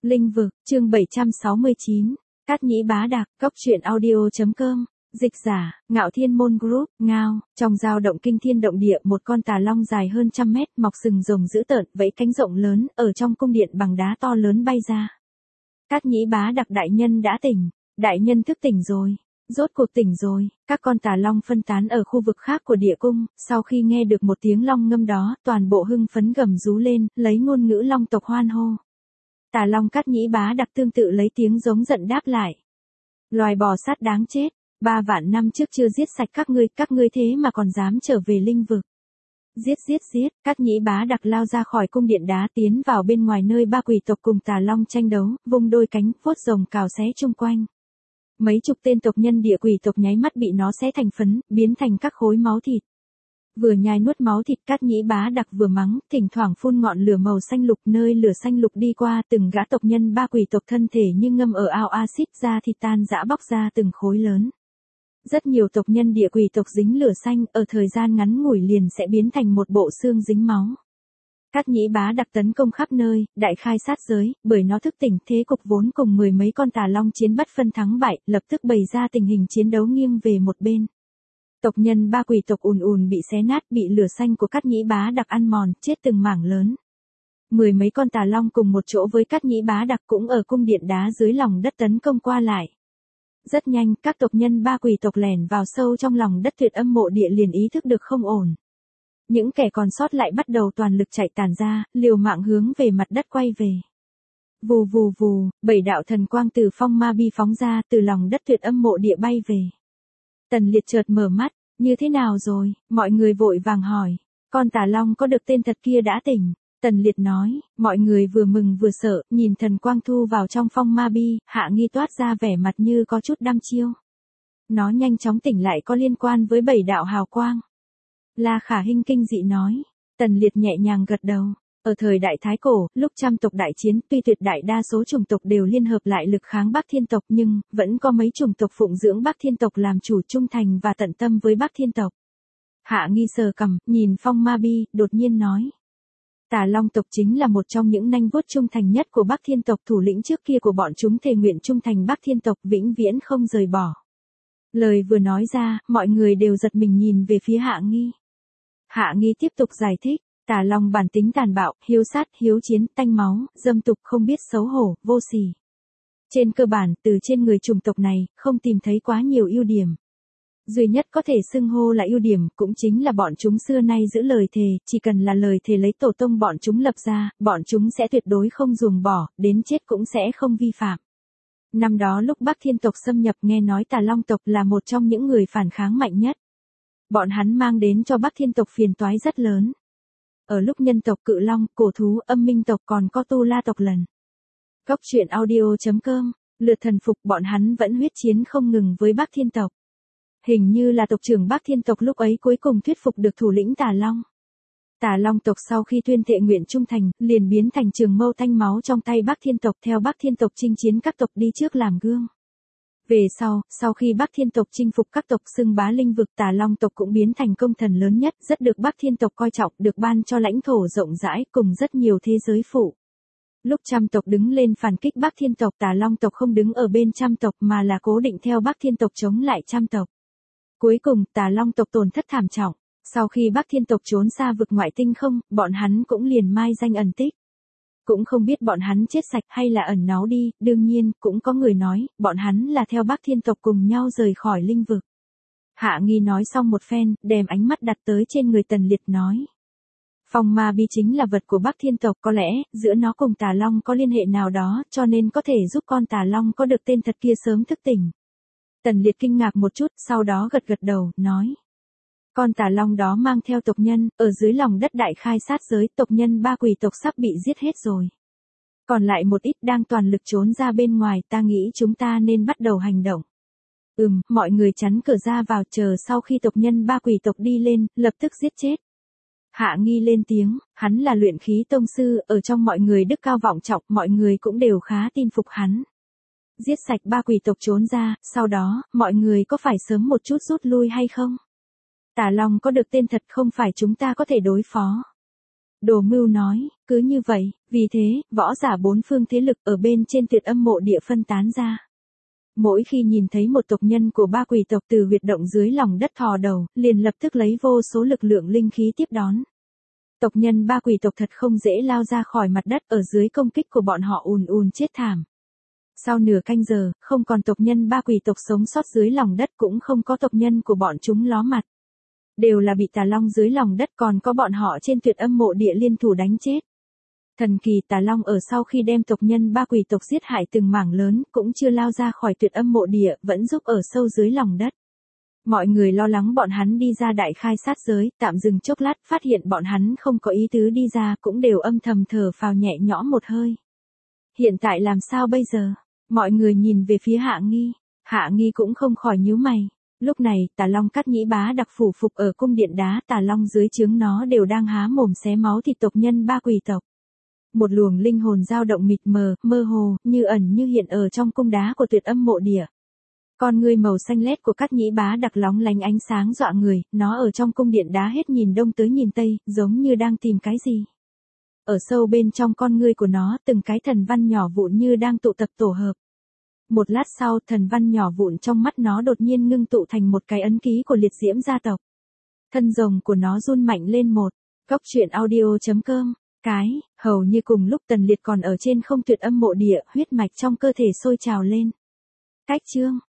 Linh vực, chương 769, Cát Nhĩ Bá Đạc, Cốc truyện audio.com, dịch giả, Ngạo Thiên Môn Group, Ngao, trong dao động kinh thiên động địa một con tà long dài hơn trăm mét, mọc sừng rồng dữ tợn, vẫy cánh rộng lớn, ở trong cung điện bằng đá to lớn bay ra. Cát Nhĩ Bá Đạc đại nhân đã tỉnh, đại nhân thức tỉnh rồi. Rốt cuộc tỉnh rồi, các con tà long phân tán ở khu vực khác của địa cung, sau khi nghe được một tiếng long ngâm đó, toàn bộ hưng phấn gầm rú lên, lấy ngôn ngữ long tộc hoan hô. Tà long Cát Nhĩ Bá Đạc tương tự lấy tiếng giống giận đáp lại. Loài bò sát đáng chết, 3 vạn năm trước chưa giết sạch các ngươi thế mà còn dám trở về linh vực. Giết, Cát Nhĩ Bá Đạc lao ra khỏi cung điện đá tiến vào bên ngoài nơi ba quỷ tộc cùng tà long tranh đấu, vung đôi cánh, vuốt rồng cào xé chung quanh. Mấy chục tên tộc nhân địa quỷ tộc nháy mắt bị nó xé thành phấn, biến thành các khối máu thịt. Vừa nhai nuốt máu thịt Cát Nhĩ Bá Đạc vừa mắng, thỉnh thoảng phun ngọn lửa màu xanh lục, nơi lửa xanh lục đi qua, từng gã tộc nhân ba quỷ tộc thân thể như ngâm ở ao axit ra thịt tan rã bóc ra từng khối lớn. Rất nhiều tộc nhân địa quỷ tộc dính lửa xanh, ở thời gian ngắn ngủi liền sẽ biến thành một bộ xương dính máu. Cát Nhĩ Bá Đạc tấn công khắp nơi, đại khai sát giới, bởi nó thức tỉnh thế cục vốn cùng 10 mấy con tà long chiến bất phân thắng bại, lập tức bày ra tình hình chiến đấu nghiêng về một bên. Tộc nhân ba quỷ tộc ùn bị xé nát, bị lửa xanh của Cát Nhĩ Bá Đạc ăn mòn, chết từng mảng lớn. 10 mấy con tà long cùng một chỗ với Cát Nhĩ Bá Đạc cũng ở cung điện đá dưới lòng đất tấn công qua lại. Rất nhanh, các tộc nhân ba quỷ tộc lẻn vào sâu trong lòng đất Tuyệt Âm Mộ Địa liền ý thức được không ổn. Những kẻ còn sót lại bắt đầu toàn lực chạy tản ra, liều mạng hướng về mặt đất quay về. Vù, 7 đạo thần quang từ phong ma bi phóng ra, từ lòng đất Tuyệt Âm Mộ Địa bay về. Tần Liệt chợt mở mắt, như thế nào rồi, mọi người vội vàng hỏi, con tà long có được tên thật kia đã tỉnh. Tần Liệt nói, mọi người vừa mừng vừa sợ, nhìn thần quang thu vào trong phong ma bi, Hạ Nghi toát ra vẻ mặt như có chút đăm chiêu. Nó nhanh chóng tỉnh lại có liên quan với 7 đạo hào quang. La Khả Hinh kinh dị nói, Tần Liệt nhẹ nhàng gật đầu. Ở thời đại Thái Cổ, lúc trăm tộc đại chiến, tuy tuyệt đại đa số chủng tộc đều liên hợp lại lực kháng Bắc Thiên tộc nhưng, vẫn có mấy chủng tộc phụng dưỡng Bắc Thiên tộc làm chủ trung thành và tận tâm với Bắc Thiên tộc. Hạ Nghi sờ cằm, nhìn phong ma bi, đột nhiên nói. Tà Long tộc chính là một trong những nanh vuốt trung thành nhất của Bắc Thiên tộc, thủ lĩnh trước kia của bọn chúng thề nguyện trung thành Bắc Thiên tộc, vĩnh viễn không rời bỏ. Lời vừa nói ra, mọi người đều giật mình nhìn về phía Hạ Nghi. Hạ Nghi tiếp tục giải thích, tà long bản tính tàn bạo, hiếu sát, hiếu chiến, tanh máu, dâm tục, không biết xấu hổ, vô sỉ. Trên cơ bản, từ trên người chủng tộc này, không tìm thấy quá nhiều ưu điểm. Duy nhất có thể xưng hô là ưu điểm, cũng chính là bọn chúng xưa nay giữ lời thề, chỉ cần là lời thề lấy tổ tông bọn chúng lập ra, bọn chúng sẽ tuyệt đối không ruồng bỏ, đến chết cũng sẽ không vi phạm. Năm đó lúc Bắc Thiên tộc xâm nhập, nghe nói tà long tộc là một trong những người phản kháng mạnh nhất. Bọn hắn mang đến cho Bắc Thiên tộc phiền toái rất lớn. Ở lúc nhân tộc Cự Long, Cổ Thú, Âm Minh tộc còn có Tu La tộc lần. Cốc truyện audio.com, lượt thần phục, bọn hắn vẫn huyết chiến không ngừng với Bắc Thiên tộc. Hình như là tộc trưởng Bắc Thiên tộc lúc ấy cuối cùng thuyết phục được thủ lĩnh Tà Long. Tà Long tộc sau khi tuyên thệ nguyện trung thành, liền biến thành trường mâu tanh máu trong tay Bắc Thiên tộc, theo Bắc Thiên tộc chinh chiến các tộc đi trước làm gương. Về sau khi Bắc Thiên tộc chinh phục các tộc xưng bá linh vực, Tà Long tộc cũng biến thành công thần lớn nhất, rất được Bắc Thiên tộc coi trọng, được ban cho lãnh thổ rộng rãi cùng rất nhiều thế giới phụ. Lúc trăm tộc đứng lên phản kích Bắc Thiên tộc, Tà Long tộc không đứng ở bên trăm tộc mà là cố định theo Bắc Thiên tộc chống lại trăm tộc. Cuối cùng, Tà Long tộc tổn thất thảm trọng. Sau khi Bắc Thiên tộc trốn xa vực ngoại tinh không, bọn hắn cũng liền mai danh ẩn tích. Cũng không biết bọn hắn chết sạch hay là ẩn náu đi, đương nhiên, cũng có người nói, bọn hắn là theo Bắc Thiên tộc cùng nhau rời khỏi linh vực. Hạ Nghi nói xong một phen, đem ánh mắt đặt tới trên người Tần Liệt nói. Phong ma bi chính là vật của Bắc Thiên tộc, có lẽ, giữa nó cùng Tà Long có liên hệ nào đó, cho nên có thể giúp con Tà Long có được tên thật kia sớm thức tỉnh. Tần Liệt kinh ngạc một chút, sau đó gật đầu, nói. Con tà long đó mang theo tộc nhân, ở dưới lòng đất đại khai sát giới, tộc nhân ba quỷ tộc sắp bị giết hết rồi. Còn lại một ít đang toàn lực trốn ra bên ngoài, ta nghĩ chúng ta nên bắt đầu hành động. Mọi người chắn cửa ra vào, chờ sau khi tộc nhân ba quỷ tộc đi lên, lập tức giết chết. Hạ Nghi lên tiếng, hắn là luyện khí tông sư, ở trong mọi người đức cao vọng trọng, mọi người cũng đều khá tin phục hắn. Giết sạch ba quỷ tộc trốn ra, sau đó, mọi người có phải sớm một chút rút lui hay không? Tà Long có được tên thật không phải chúng ta có thể đối phó. Đồ Mưu nói, cứ như vậy, vì thế, võ giả bốn phương thế lực ở bên trên Tuyệt Âm Mộ Địa phân tán ra. Mỗi khi nhìn thấy một tộc nhân của ba quỷ tộc từ huyệt động dưới lòng đất thò đầu, liền lập tức lấy vô số lực lượng linh khí tiếp đón. Tộc nhân ba quỷ tộc thật không dễ lao ra khỏi mặt đất, ở dưới công kích của bọn họ ùn ùn chết thảm. Sau nửa canh giờ, không còn tộc nhân ba quỷ tộc sống sót dưới lòng đất, cũng không có tộc nhân của bọn chúng ló mặt. Đều là bị Tà Long dưới lòng đất, còn có bọn họ trên Tuyệt Âm Mộ Địa liên thủ đánh chết. Thần kỳ Tà Long ở sau khi đem tộc nhân ba quỷ tộc giết hại từng mảng lớn, cũng chưa lao ra khỏi Tuyệt Âm Mộ Địa, vẫn giúp ở sâu dưới lòng đất. Mọi người lo lắng bọn hắn đi ra đại khai sát giới, tạm dừng chốc lát, phát hiện bọn hắn không có ý tứ đi ra, cũng đều âm thầm thở phào nhẹ nhõm một hơi. Hiện tại làm sao bây giờ? Mọi người nhìn về phía Hạ Nghi. Hạ Nghi cũng không khỏi nhíu mày. Lúc này, Tà Long Cát Nhĩ Bá Đặc phủ phục ở cung điện đá, Tà Long dưới trướng nó đều đang há mồm xé máu thịt tộc nhân ba quỷ tộc. Một luồng linh hồn dao động mịt mờ, mơ hồ, như ẩn như hiện ở trong cung đá của Tuyệt Âm Mộ Địa. Con ngươi màu xanh lét của Cát Nhĩ Bá Đặc lóng lánh ánh sáng dọa người, nó ở trong cung điện đá hết nhìn đông tới nhìn tây, giống như đang tìm cái gì. Ở sâu bên trong con ngươi của nó, từng cái thần văn nhỏ vụn như đang tụ tập tổ hợp. Một lát sau, thần văn nhỏ vụn trong mắt nó đột nhiên ngưng tụ thành một cái ấn ký của liệt diễm gia tộc. Thân rồng của nó run mạnh lên một. Cốc truyện audio.com. Hầu như cùng lúc Tần Liệt còn ở trên không Tuyệt Âm Mộ Địa, huyết mạch trong cơ thể sôi trào lên. Cách chương.